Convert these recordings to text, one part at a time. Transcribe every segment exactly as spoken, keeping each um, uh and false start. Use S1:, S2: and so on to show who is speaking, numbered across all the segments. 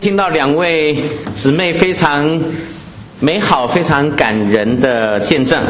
S1: 听到两位姊妹非常美好、非常感人的见证。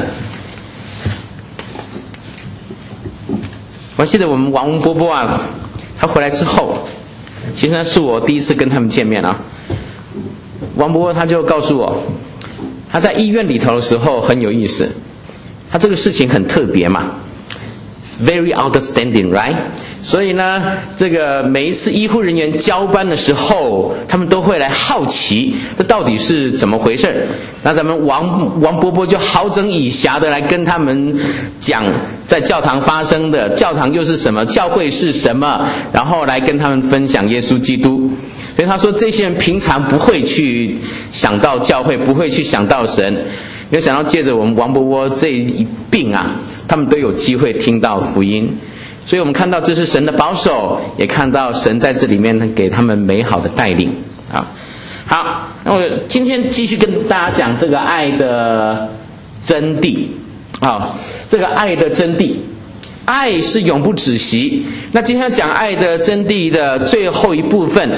S1: 我记得我们王伯伯啊，他回来之后，其实那是我第一次跟他们见面啊。王伯伯他就告诉我，他在医院里头的时候很有意思，他这个事情很特别嘛 ，very outstanding, right？ 所以呢，这个每一次医护人员交班的时候，他们都会来好奇这到底是怎么回事。那咱们王王伯伯就好整以暇的来跟他们讲在教堂发生的，教堂又是什么，教会是什么，然后来跟他们分享耶稣基督。所以他说，这些人平常不会去想到教会，不会去想到神，没有想到借着我们王伯伯这一病啊，他们都有机会听到福音。所以我们看到这是神的保守，也看到神在这里面给他们美好的带领啊。好，那我今天继续跟大家讲这个爱的真谛啊，这个爱的真谛，爱是永不止息。那今天要讲爱的真谛的最后一部分，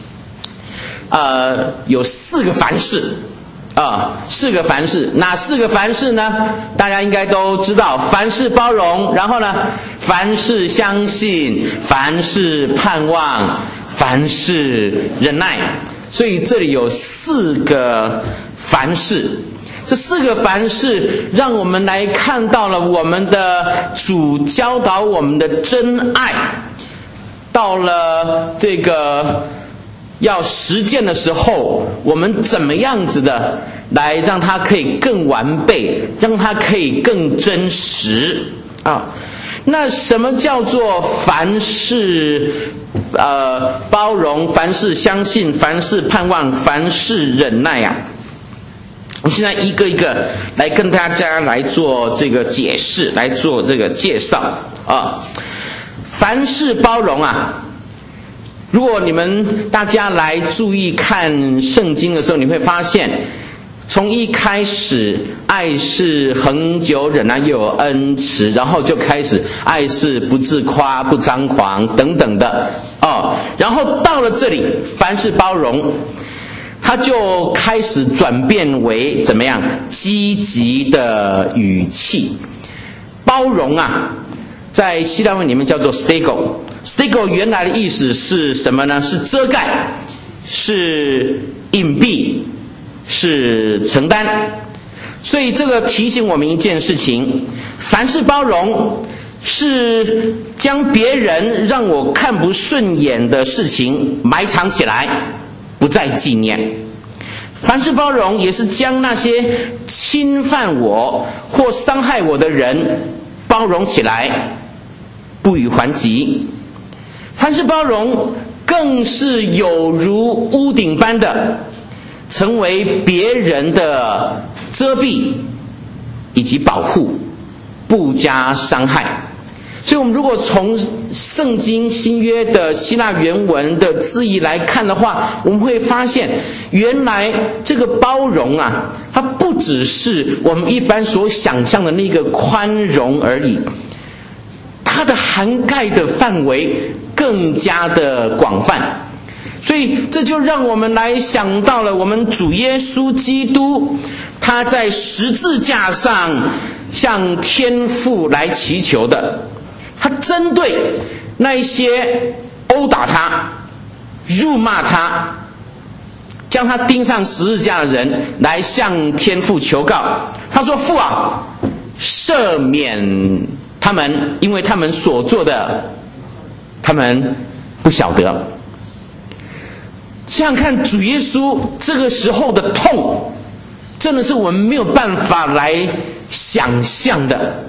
S1: 呃，有四个凡事。啊，四个凡事，哪四个凡事呢？大家应该都知道，凡事包容，然后呢，凡事相信，凡事盼望，凡事忍耐。所以这里有四个凡事，这四个凡事让我们来看到了我们的主教导我们的真爱，到了这个要实践的时候，我们怎么样子的来让它可以更完备，让它可以更真实啊？那什么叫做凡事呃包容，凡事相信，凡事盼望，凡事忍耐啊？我现在一个一个来跟大家来做这个解释，来做这个介绍啊。凡事包容啊，如果你们大家来注意看圣经的时候，你会发现，从一开始爱是恒久忍耐，又有恩慈，然后就开始爱是不自夸、不张狂等等的哦。然后到了这里，凡事包容，它就开始转变为怎么样？积极的语气。包容啊，在希腊文里面叫做 stego。stego 原来的意思是什么呢？是遮盖，是隐蔽，是承担。所以这个提醒我们一件事情，凡事包容是将别人让我看不顺眼的事情埋藏起来，不再纪念。凡事包容也是将那些侵犯我或伤害我的人包容起来，不予还击。凡事包容更是有如屋顶般的成为别人的遮蔽以及保护，不加伤害。所以我们如果从圣经新约的希腊原文的字义来看的话，我们会发现原来这个包容啊，它不只是我们一般所想象的那个宽容而已，它的涵盖的范围更加的广泛。所以这就让我们来想到了我们主耶稣基督，他在十字架上向天父来祈求的，他针对那些殴打他、辱骂他、将他钉上十字架的人来向天父求告。他说：父啊，赦免他们，因为他们所做的他们不晓得。想想看，主耶稣这个时候的痛，真的是我们没有办法来想象的。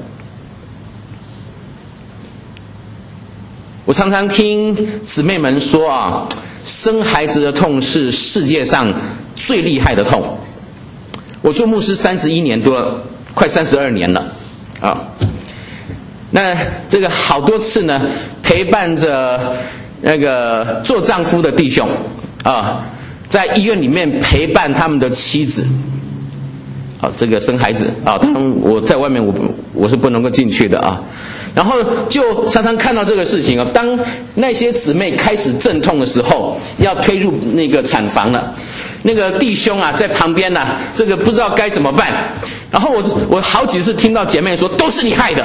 S1: 我常常听姊妹们说啊，生孩子的痛是世界上最厉害的痛。我做牧师三十一年多，快三十二年了啊。那这个好多次呢，陪伴着那个做丈夫的弟兄啊，在医院里面陪伴他们的妻子，啊，这个生孩子啊，当然我在外面我我是不能够进去的啊。 然后就常常看到这个事情啊，当那些姊妹开始阵痛的时候，要推入那个产房了，那个弟兄啊在旁边啊，这个不知道该怎么办。然后我我好几次听到姐妹说，都是你害的，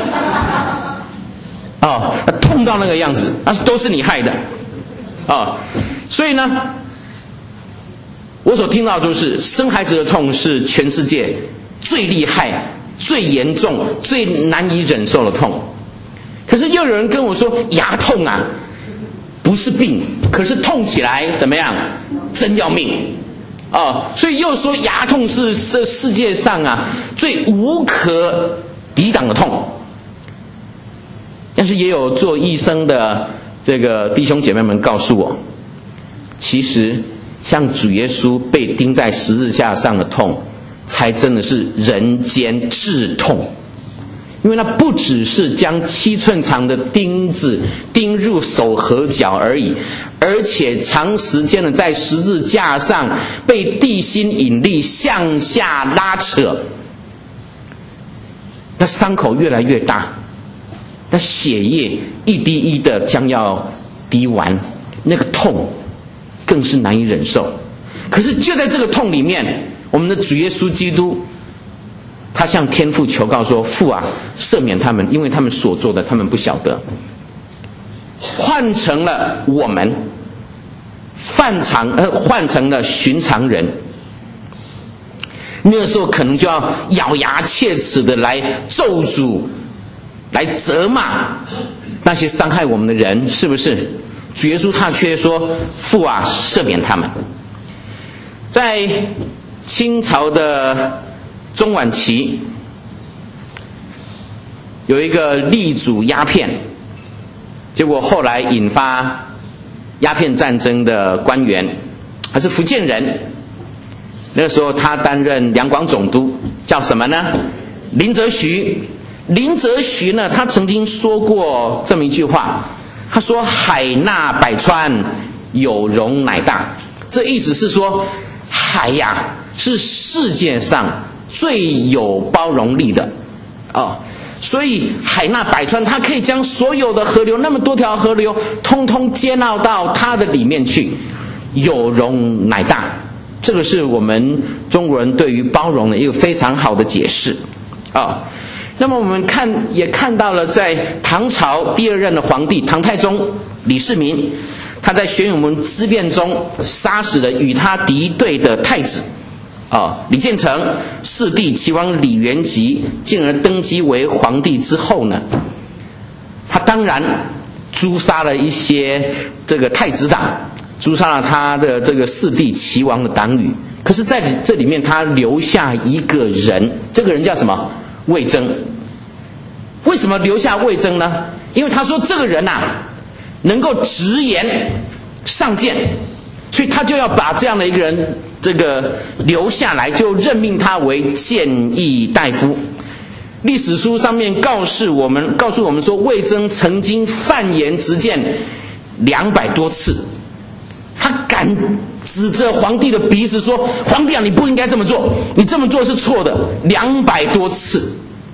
S1: 哦，痛到那个样子，啊，都是你害的，啊，所以呢，我所听到的就是生孩子的痛是全世界最厉害、最严重、最难以忍受的痛。可是又有人跟我说，牙痛啊不是病，可是痛起来怎么样，真要命啊！所以又说牙痛是这世界上啊最无可抵挡的痛。但是也有做医生的这个弟兄姐妹们告诉我，其实像主耶稣被钉在十字架上的痛，才真的是人间至痛。因为那不只是将七寸长的钉子钉入手和脚而已，而且长时间的在十字架上被地心引力向下拉扯，那伤口越来越大，那血液一滴一的将要滴完，那个痛更是难以忍受。可是就在这个痛里面，我们的主耶稣基督他向天父求告说，父啊，赦免他们，因为他们所做的他们不晓得。换成了我们犯常呃换成了寻常人，那个时候可能就要咬牙切齿的来咒诅，来责骂那些伤害我们的人，是不是？主耶稣他却说，父啊，赦免他们。在清朝的中晚期，有一个力主鸦片，结果后来引发鸦片战争的官员，他是福建人，那个时候他担任两广总督，叫什么呢？林则徐。林则徐呢，他曾经说过这么一句话，他说海纳百川，有容乃大。这意思是说，海呀是世界上最有包容力的哦，所以海纳百川，它可以将所有的河流，那么多条河流通通接纳到它的里面去，有容乃大。这个是我们中国人对于包容的一个非常好的解释啊、哦。那么我们看也看到了，在唐朝第二任的皇帝唐太宗李世民，他在玄武门之变中杀死了与他敌对的太子哦，李建成，弑弟齐王李元吉，进而登基为皇帝之后呢，他当然诛杀了一些这个太子党，诛杀了他的这个弑弟齐王的党羽。可是在这里面他留下一个人，这个人叫什么？魏征。为什么留下魏征呢？因为他说这个人啊能够直言上谏，所以他就要把这样的一个人这个留下来，就任命他为谏议大夫。历史书上面告诉我们告诉我们说，魏征曾经犯言直谏两百多次，他敢指着皇帝的鼻子说，皇帝啊，你不应该这么做，你这么做是错的，两百多次。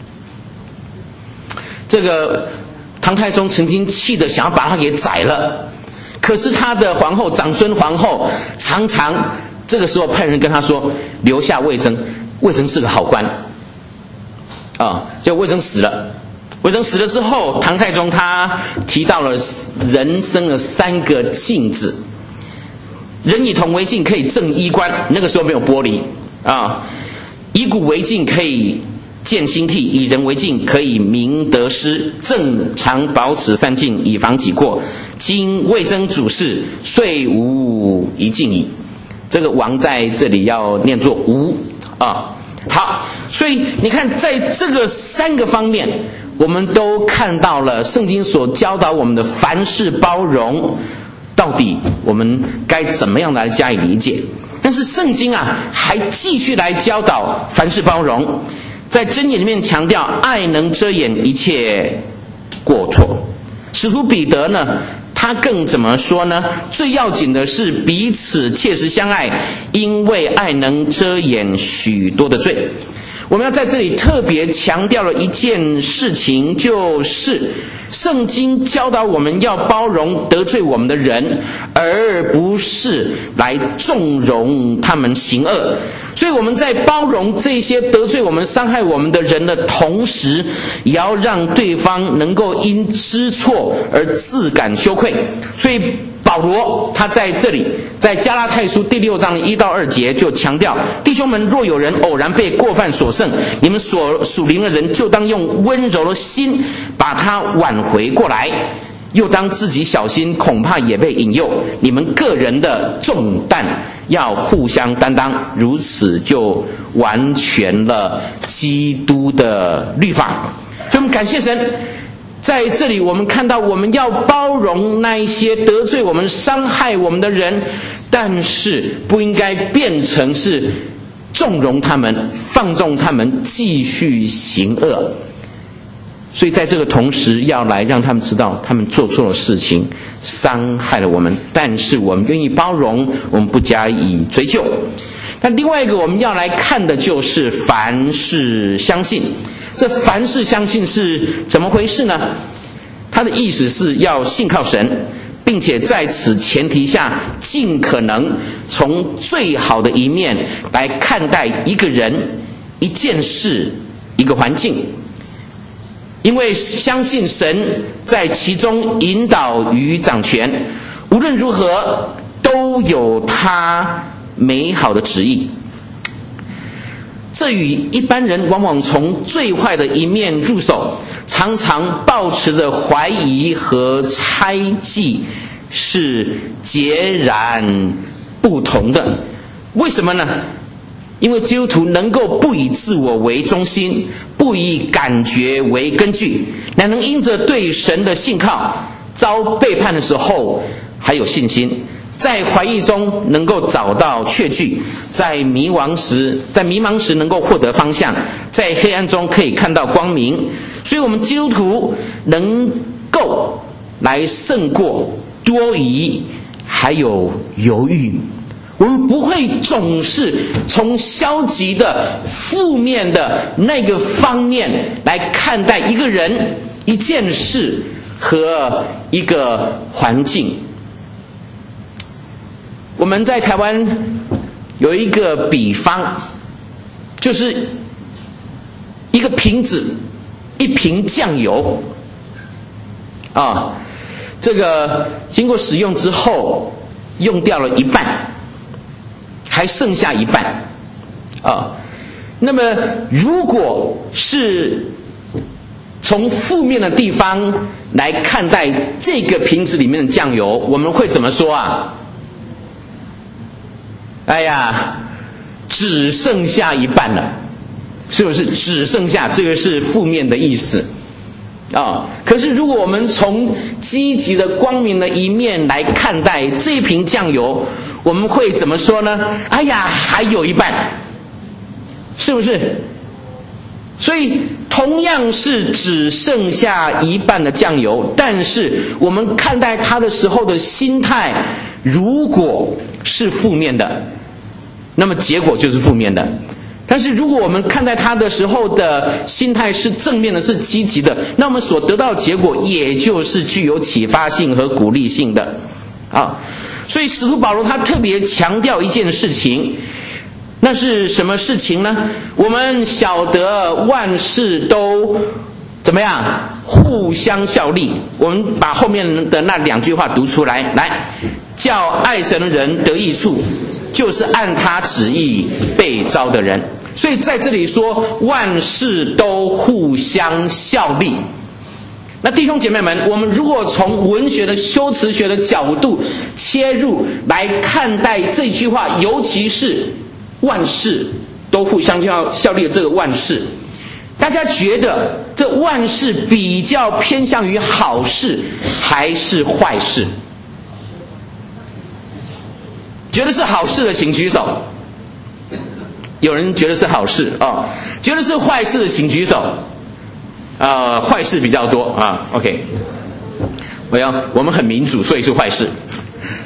S1: 这个唐太宗曾经气得想要把他给宰了，可是他的皇后长孙皇后常常这个时候派人跟他说，留下魏征，魏征是个好官啊。结果魏征死了，魏征死了之后，唐太宗他提到了人生的三个镜子，人以铜为镜，可以正衣冠，那个时候没有玻璃啊；以古为镜，可以见兴替；以人为镜，可以明得失，正常保持三镜，以防己过。今魏征主事，遂无一镜矣。这个王在这里要念作无啊。好，所以你看，在这个三个方面，我们都看到了圣经所教导我们的凡事包容，到底我们该怎么样来加以理解。但是圣经啊还继续来教导凡事包容，在箴言里面强调爱能遮掩一切过错。使徒彼得呢，他更怎么说呢？最要紧的是彼此切实相爱，因为爱能遮掩许多的罪。 我们要在这里特别强调了一件事情，就是圣经教导我们要包容得罪我们的人，而不是来纵容他们行恶。所以我们在包容这些得罪我们、伤害我们的人的同时，也要让对方能够因知错而自感羞愧。所以保罗他在这里，在加拉太书第六章的一到二节就强调：弟兄们，若有人偶然被过犯所胜，你们所属灵的人就当用温柔的心把他挽回过来，又当自己小心，恐怕也被引诱。你们个人的重担要互相担当，如此就完全了基督的律法。所以我们感谢神，在这里我们看到我们要包容那一些得罪我们、伤害我们的人，但是不应该变成是纵容他们、放纵他们继续行恶。所以在这个同时，要来让他们知道他们做错了事情，伤害了我们，但是我们愿意包容，我们不加以追究。那另外一个我们要来看的就是凡事相信。这凡事相信是怎么回事呢？它的意思是要信靠神，并且在此前提下，尽可能从最好的一面来看待一个人、一件事、一个环境。因为相信神在其中引导与掌权，无论如何都有他美好的旨意。这与一般人往往从最坏的一面入手，常常抱持着怀疑和猜忌是截然不同的。为什么呢？因为基督徒能够不以自我为中心，不以感觉为根据，乃能因着对神的信靠，遭背叛的时候还有信心，在怀疑中能够找到确据，在迷惘时在迷茫时能够获得方向，在黑暗中可以看到光明。所以我们基督徒能够来胜过多疑还有犹豫。我们不会总是从消极的、负面的那个方面来看待一个人、一件事和一个环境。我们在台湾有一个比方，就是一个瓶子，一瓶酱油啊，这个经过使用之后用掉了一半，还剩下一半啊。那么如果是从负面的地方来看待这个瓶子里面的酱油，我们会怎么说啊？哎呀，只剩下一半了，是不是？只剩下，这个是负面的意思啊。可是如果我们从积极的、光明的一面来看待这一瓶酱油，我们会怎么说呢？哎呀，还有一半，是不是？所以同样是只剩下一半的酱油，但是我们看待它的时候的心态，如果是负面的，那么结果就是负面的。但是如果我们看待它的时候的心态是正面的、是积极的，那我们所得到的结果也就是具有启发性和鼓励性的啊。所以使徒保罗他特别强调一件事情，那是什么事情呢？我们晓得万事都怎么样？互相效力。我们把后面的那两句话读出来，来，叫爱神的人得益处，就是按他旨意被召的人。所以在这里说万事都互相效力。那弟兄姐妹们，我们如果从文学的修辞学的角度切入来看待这句话，尤其是万事都互相效力的这个万事，大家觉得这万事比较偏向于好事还是坏事？觉得是好事的请举手。有人觉得是好事啊、哦，觉得是坏事的请举手。呃，坏事比较多啊。OK， 我要我们很民主，所以是坏事。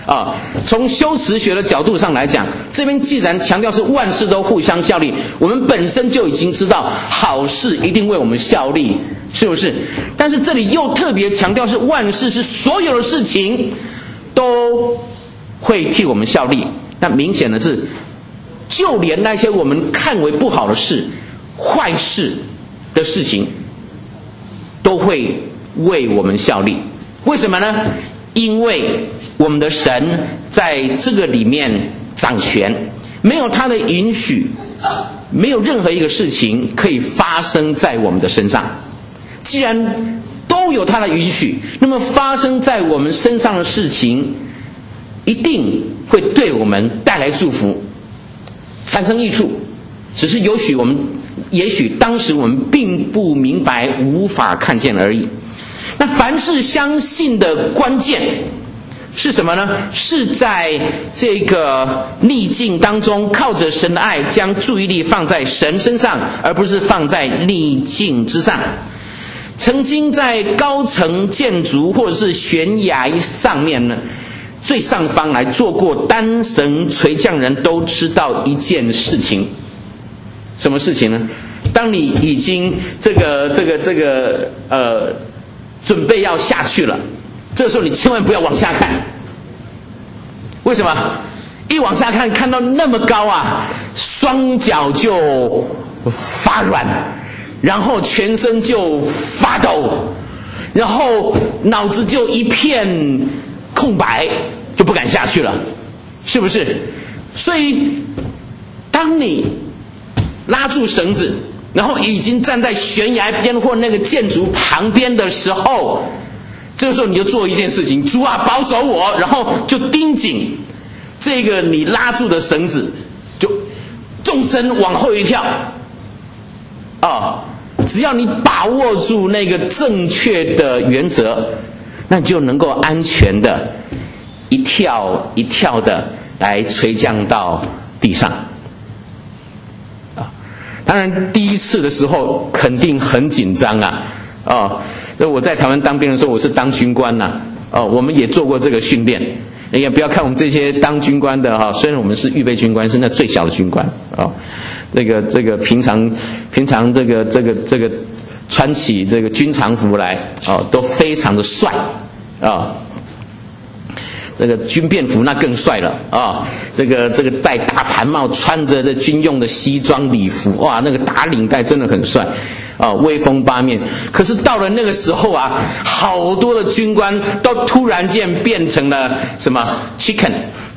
S1: 啊，从修辞学的角度上来讲，这边既然强调是万事都互相效力，我们本身就已经知道好事一定为我们效力，是不是？但是这里又特别强调是万事，是所有的事情都会替我们效力。那明显的是，就连那些我们看为不好的事、坏事的事情，都会为我们效力。为什么呢？因为我们的神在这个里面掌权，没有他的允许，没有任何一个事情可以发生在我们的身上。既然都有他的允许，那么发生在我们身上的事情一定会对我们带来祝福，产生益处。只是也许我们也许当时我们并不明白，无法看见而已。那凡是相信的关键是什么呢？是在这个逆境当中，靠着神的爱，将注意力放在神身上，而不是放在逆境之上。曾经在高层建筑或者是悬崖上面呢，最上方来做过单绳垂降人都知道一件事情。什么事情呢？当你已经这个这个这个呃准备要下去了，这个时候你千万不要往下看。为什么？一往下看，看到那么高啊，双脚就发软，然后全身就发抖，然后脑子就一片空白，就不敢下去了，是不是？所以当你拉住绳子，然后已经站在悬崖边或那个建筑旁边的时候，这个时候你就做一件事情：主啊，保守我，然后就盯紧这个你拉住的绳子，就纵身往后一跳啊！只要你把握住那个正确的原则，那你就能够安全的一跳一跳的来垂降到地上啊！当然，第一次的时候肯定很紧张啊！哦，这我在台湾当兵的时候，我是当军官呐、啊，哦，我们也做过这个训练。也不要看我们这些当军官的哈，虽然我们是预备军官，是那最小的军官啊，这个这个平常平常这个这个这个穿起这个军常服来啊，都非常的帅啊。这个军便服那更帅了啊！这个这个戴大盘帽，穿着这军用的西装礼服，哇，那个打领带真的很帅啊，威风八面。可是到了那个时候啊，好多的军官都突然间变成了什么 chicken，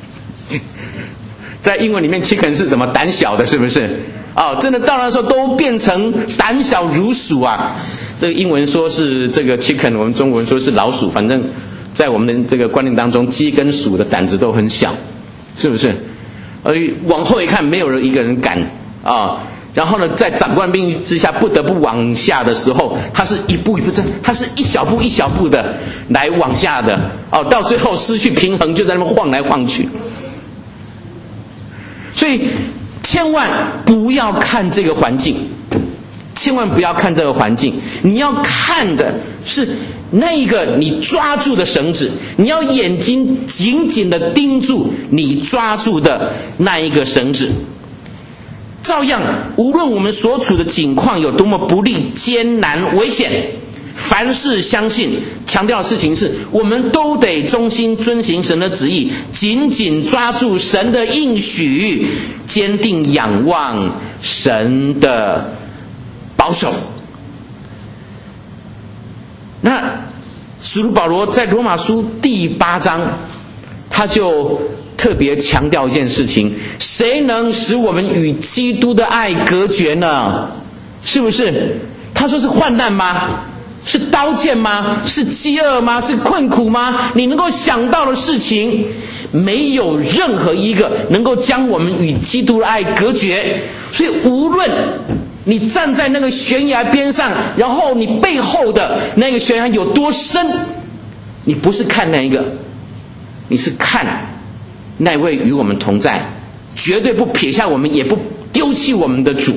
S1: 在英文里面 chicken 是什么？胆小的，是不是？哦，真的到那时候都变成胆小如鼠啊！这个英文说是这个 chicken， 我们中文说是老鼠，反正在我们的这个观念当中，鸡跟鼠的胆子都很小，是不是？而往后一看，没有人一个人敢啊。然后呢，在长官命令之下，不得不往下的时候，他是一步一步，他是一小步一小步的来往下的哦，到最后失去平衡，就在那边晃来晃去。所以千万不要看这个环境，千万不要看这个环境，你要看的是那个你抓住的绳子，你要眼睛紧紧的盯住你抓住的那一个绳子。照样，无论我们所处的境况有多么不利、艰难、危险，凡事相信，强调的事情是，我们都得忠心遵行神的旨意，紧紧抓住神的应许，坚定仰望神的保守。那使徒保罗在罗马书第八章，他就特别强调一件事情：谁能使我们与基督的爱隔绝呢？是不是？他说是患难吗？是刀剑吗？是饥饿吗？是困苦吗？你能够想到的事情，没有任何一个能够将我们与基督的爱隔绝。所以无论你站在那个悬崖边上，然后你背后的那个悬崖有多深，你不是看那一个，你是看那位与我们同在，绝对不撇下我们，也不丢弃我们的主。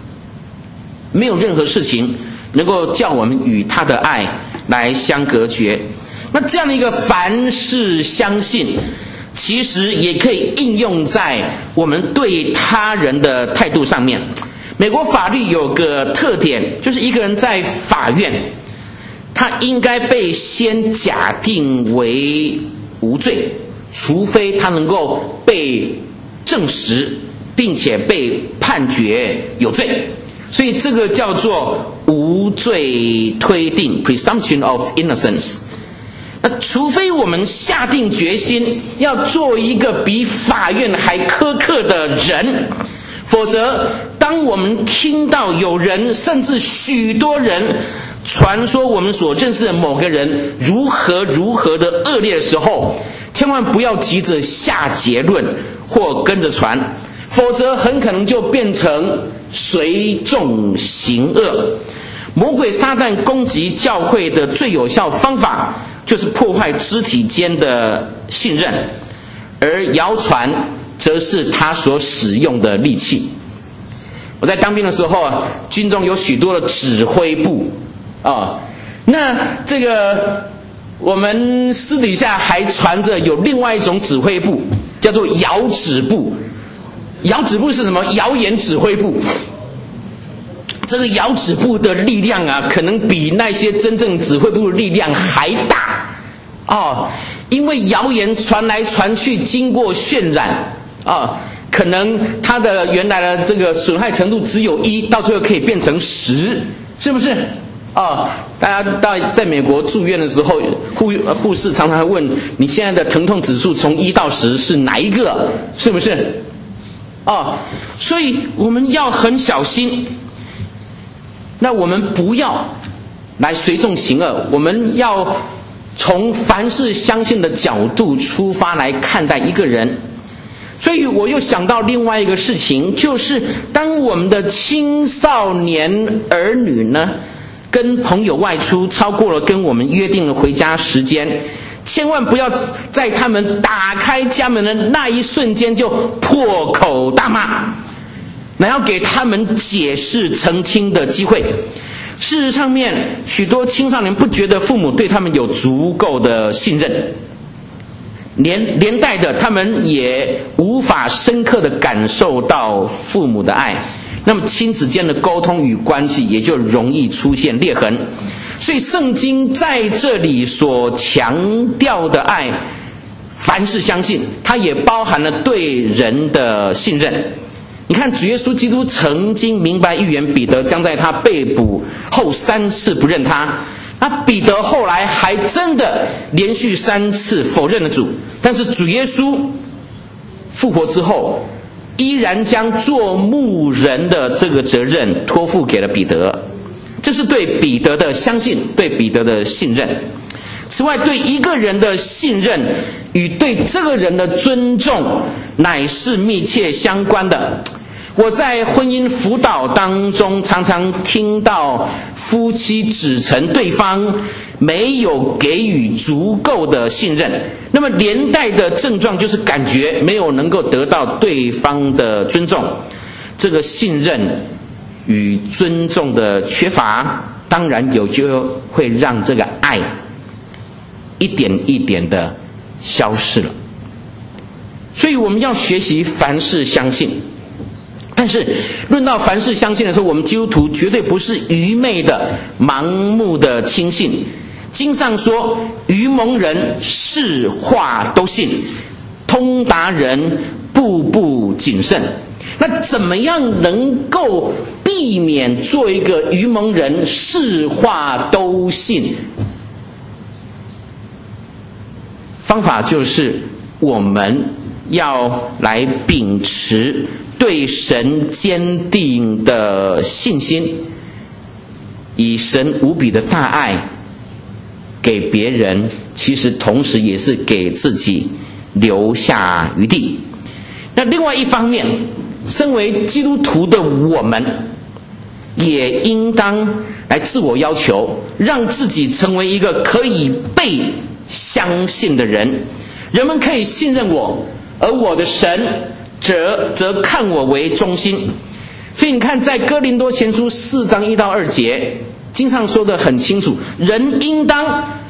S1: 没有任何事情能够叫我们与他的爱来相隔绝。 那这样的一个凡事相信，其实也可以应用在我们对他人的态度上面。美国法律有个特点，就是一个人在法院，他应该被先假定为无罪，除非他能够被证实并且被判决有罪，所以这个叫做无罪推定 presumption of innocence。 那除非我们下定决心要做一个比法院还苛刻的人，否则当我们听到有人甚至许多人传说我们所认识的某个人如何如何的恶劣的时候，千万不要急着下结论或跟着传，否则很可能就变成随众行恶。魔鬼撒旦攻击教会的最有效方法，就是破坏肢体间的信任，而谣传则是他所使用的利器。我在当兵的时候啊，军中有许多的指挥部啊，那这个我们私底下还传着有另外一种指挥部，叫做谣指部。谣指部是什么？谣言指挥部。这个谣指部的力量啊，可能比那些真正指挥部的力量还大哦，因为谣言传来传去，经过渲染啊、哦，可能它的原来的这个损害程度只有一，到最后可以变成十，是不是？哦，大家到在美国住院的时候，护护士常常会问你现在的疼痛指数从一到十是哪一个？是不是？哦，所以我们要很小心。那我们不要来随众行恶，我们要从凡事相信的角度出发来看待一个人。所以我又想到另外一个事情，就是当我们的青少年儿女呢，跟朋友外出超过了跟我们约定的回家时间，千万不要在他们打开家门的那一瞬间就破口大骂，那要给他们解释澄清的机会。事实上面，许多青少年不觉得父母对他们有足够的信任，连连带的他们也无法深刻的感受到父母的爱，那么亲子间的沟通与关系也就容易出现裂痕。所以圣经在这里所强调的爱，凡事相信，它也包含了对人的信任。你看主耶稣基督曾经明白预言彼得将在他被捕后三次不认他，那彼得后来还真的连续三次否认了主，但是主耶稣复活之后，依然将做牧人的这个责任托付给了彼得，这是对彼得的相信，对彼得的信任。此外，对一个人的信任与对这个人的尊重乃是密切相关的。我在婚姻辅导当中常常听到夫妻指称对方没有给予足够的信任，那么连带的症状就是感觉没有能够得到对方的尊重。这个信任与尊重的缺乏，当然有就会让这个爱一点一点的消失了。所以我们要学习凡事相信。但是论到凡事相信的时候，我们基督徒绝对不是愚昧的盲目的轻信。经上说，愚蒙人是话都信，通达人步步谨慎。那怎么样能够避免做一个愚蒙人是话都信？方法就是我们要来秉持对神坚定的信心，以神无比的大爱给别人，其实同时也是给自己留下余地。那另外一方面，身为基督徒的我们也应当来自我要求，让自己成为一个可以被相信的人。人们可以信任我，而我的神则则看我为中心。所以你看，在哥林多前书四章一到二节，经上说得很清楚，人应当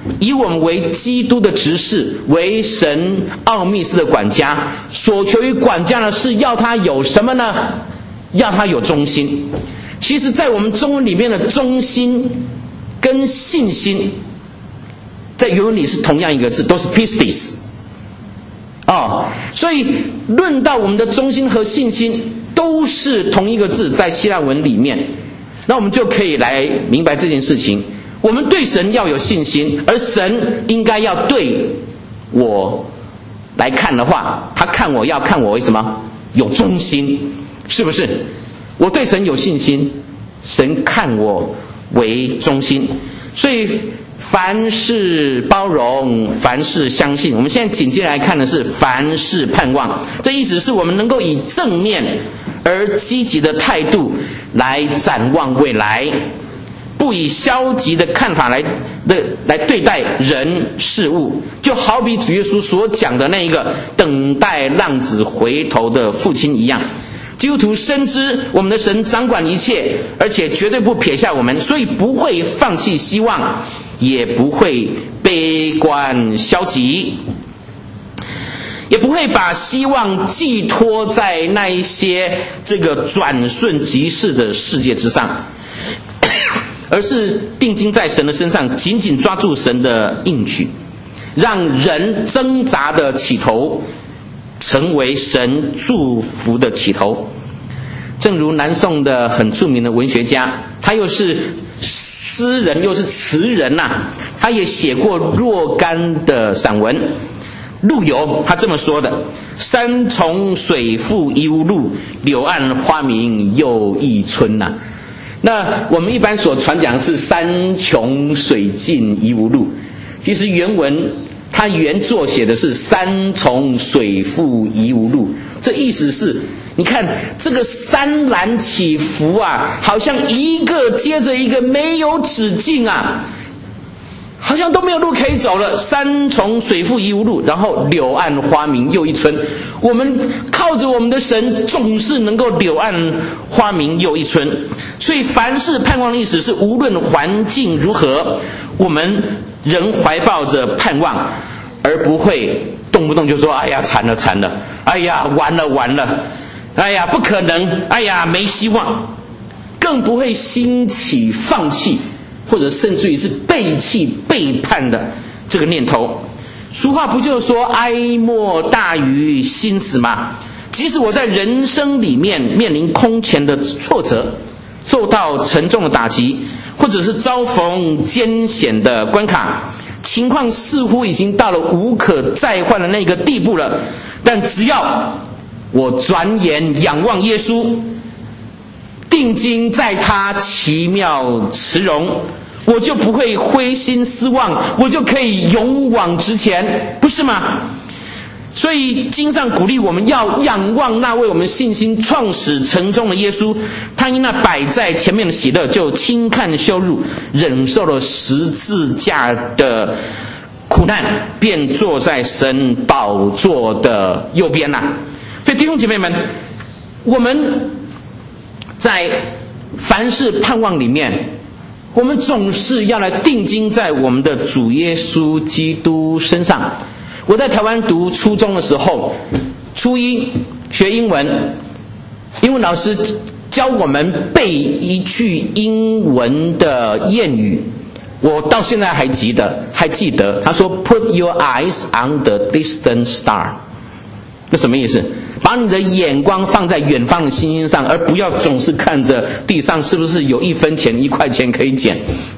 S1: 以我们为基督的执事，为神奥秘式的管家，所求于管家的是要他有什么呢？要他有忠心。其实在我们中文里面的忠心跟信心在原文里是同样一个字，都是 pistis 哦，所以论到我们的忠心和信心都是同一个字，在希腊文里面，那我们就可以来明白这件事情。我们对神要有信心，而神应该要对我来看的话，他看我要看我为什么？有忠心，是不是？我对神有信心，神看我为忠心，所以凡事包容，凡事相信。我们现在紧接着来看的是凡事盼望，这意思是我们能够以正面而积极的态度来展望未来，不以消极的看法来的来对待人事物，就好比主耶稣所讲的那一个等待浪子回头的父亲一样。基督徒深知我们的神掌管一切，而且绝对不撇下我们，所以不会放弃希望，也不会悲观消极，也不会把希望寄托在那一些这个转瞬即逝的世界之上，而是定睛在神的身上，紧紧抓住神的应许，让人挣扎的起头成为神祝福的起头。正如南宋的很著名的文学家，他又是诗人又是词人呐、啊，他也写过若干的散文。陆游他这么说的：山重水复疑无路，柳暗花明又一村呐、啊。那我们一般所传讲是山穷水尽疑无路，其实原文他原作写的是山重水复疑无路，这意思是你看这个山岚起伏啊，好像一个接着一个没有止境啊，好像都没有路可以走了。山重水复疑无路，然后柳暗花明又一村。我们靠着我们的神，总是能够柳暗花明又一村。所以凡事盼望的意思是，无论环境如何，我们仍怀抱着盼望，而不会动不动就说：“哎呀，惨了惨了！哎呀，完了完了！哎呀，不可能！哎呀，没希望！”更不会兴起放弃，或者甚至于是背弃背叛的这个念头。俗话不就是说哀莫大于心死吗？即使我在人生里面面临空前的挫折，受到沉重的打击，或者是遭逢艰险的关卡，情况似乎已经到了无可再换的那个地步了，但只要我转眼仰望耶稣，定睛在他奇妙慈容，我就不会灰心失望，我就可以勇往直前，不是吗？所以经上鼓励我们要仰望那为我们信心创始成终的耶稣，他因那摆在前面的喜乐，就轻看羞辱，忍受了十字架的苦难，便坐在神宝座的右边呐、啊。所以弟兄姐妹们，我们在凡事盼望里面，我们总是要来定睛在我们的主耶稣基督身上。我在台湾读初中的时候，初一学英文，英文老师教我们背一句英文的谚语，我到现在还记得，还记得。他说 "Put your eyes on the distant star"， 那什么意思？把你的眼光放在远方的星星上，而不要总是看着地上是不是有一分钱、一块钱可以捡。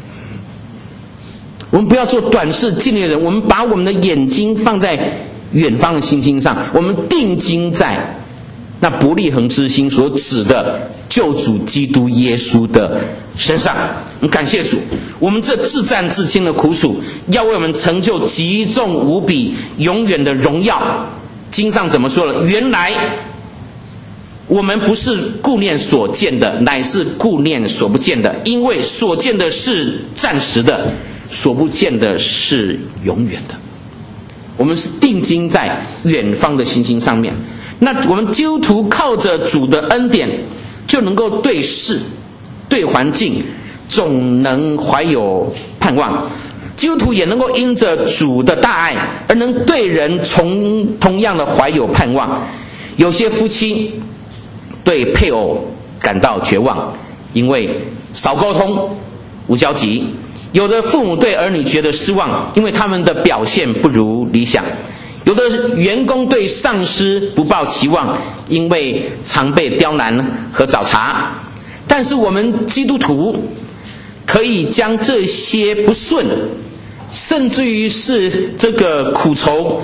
S1: 我们不要做短视近利的人，我们把我们的眼睛放在远方的星星上，我们定睛在那伯利恒之星所指的救主基督耶稣的身上。感谢主，我们这自战自清的苦楚，要为我们成就极重无比、永远的荣耀。经上怎么说了？原来我们不是顾念所见的，乃是顾念所不见的，因为所见的是暂时的，所不见的是永远的。我们是定睛在远方的星星上面。那我们基督徒靠着主的恩典，就能够对事、对环境总能怀有盼望。 基督徒也能够因着主的大爱而能对人从同样的怀有盼望。有些夫妻对配偶感到绝望，因为少沟通无交集；有的父母对儿女觉得失望，因为他们的表现不如理想；有的员工对上司不抱期望，因为常被刁难和找茬。但是我们基督徒可以将这些不顺，甚至于是这个苦愁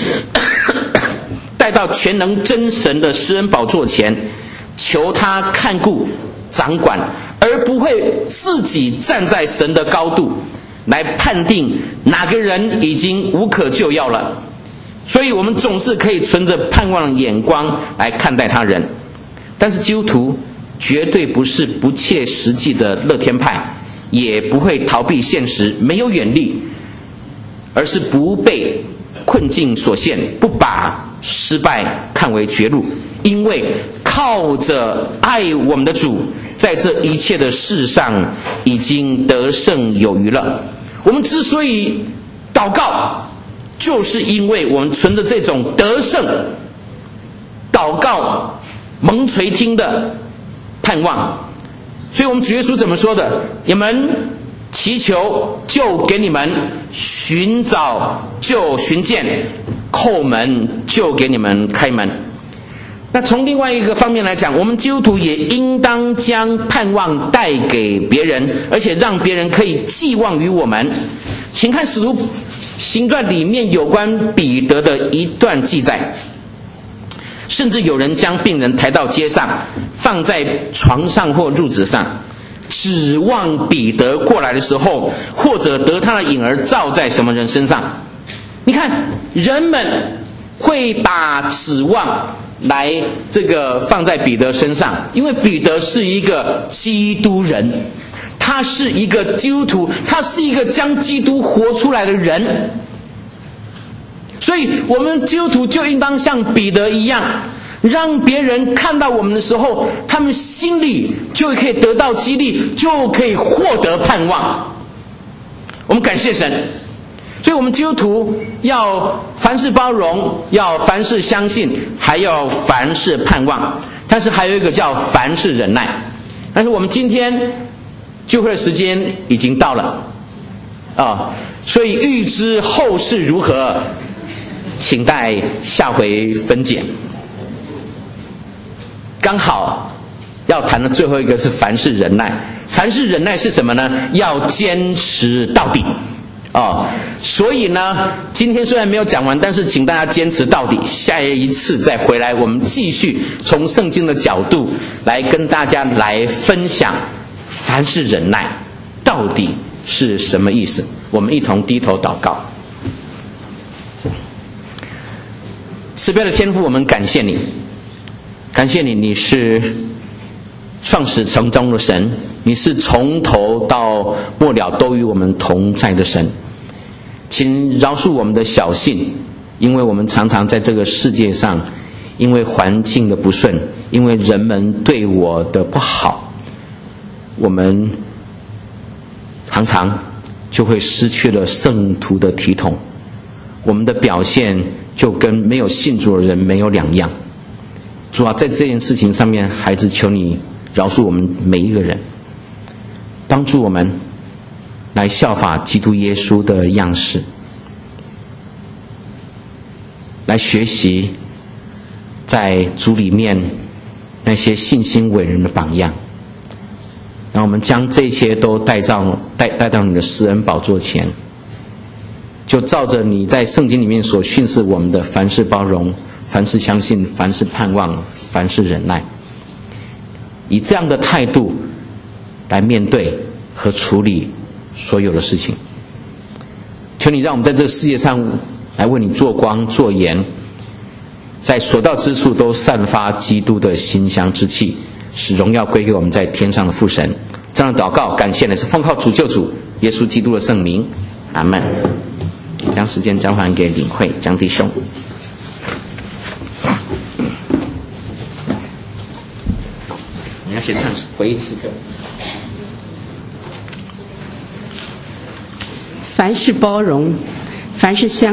S1: 带到全能真神的施恩宝座前，求他看顾掌管，而不会自己站在神的高度来判定哪个人已经无可救药了。所以我们总是可以存着盼望的眼光来看待他人。但是基督徒绝对不是不切实际的乐天派，也不会逃避现实，没有远虑，而是不被困境所限，不把失败看为绝路，因为靠着爱我们的主，在这一切的事上已经得胜有余了。我们之所以祷告，就是因为我们存着这种得胜祷告蒙垂听的盼望。所以我们主耶稣怎么说的？你们祈求就给你们，寻找就寻见，叩门就给你们开门。那从另外一个方面来讲，我们基督徒也应当将盼望带给别人，而且让别人可以寄望于我们。请看使徒行传里面有关彼得的一段记载，甚至有人将病人抬到街上，放在床上或褥子上，指望彼得过来的时候，或者得他的影儿照在什么人身上。你看，人们会把指望来这个放在彼得身上，因为彼得是一个基督人，他是一个基督徒，他是一个将基督活出来的人。所以我们基督徒就应当像彼得一样，让别人看到我们的时候，他们心里就可以得到激励，就可以获得盼望。我们感谢神。所以我们基督徒要凡事包容，要凡事相信，还要凡事盼望。但是还有一个叫凡事忍耐。但是我们今天聚会的时间已经到了啊，所以预知后事如何，请待下回分解。刚好要谈的最后一个是凡事忍耐。凡事忍耐是什么呢？要坚持到底哦。所以呢，今天虽然没有讲完，但是请大家坚持到底，下一次再回来，我们继续从圣经的角度来跟大家来分享凡事忍耐到底是什么意思。我们一同低头祷告。慈悲的天父，我们感谢你，感谢你，你是创始成终的神，你是从头到末了都与我们同在的神。请饶恕我们的小信，因为我们常常在这个世界上，因为环境的不顺，因为人们对我的不好，我们常常就会失去了圣徒的体统，我们的表现就跟没有信主的人没有两样。主啊，在这件事情上面，孩子求你饶恕我们每一个人，帮助我们来效法基督耶稣的样式，来学习在主里面那些信心伟人的榜样。让我们将这些都带到带带到你的施恩宝座前，就照着你在圣经里面所训示我们的凡事包容，凡事相信，凡事盼望，凡事忍耐，以这样的态度来面对和处理所有的事情。求你让我们在这个世界上来为你做光做盐，在所到之处都散发基督的馨香之气，使荣耀归给我们在天上的父神。这样的祷告感谢的是奉靠主救主耶稣基督的圣名，阿们。将时间交还给领会江弟兄。你要先唱回忆时刻。
S2: 凡事包容，凡事相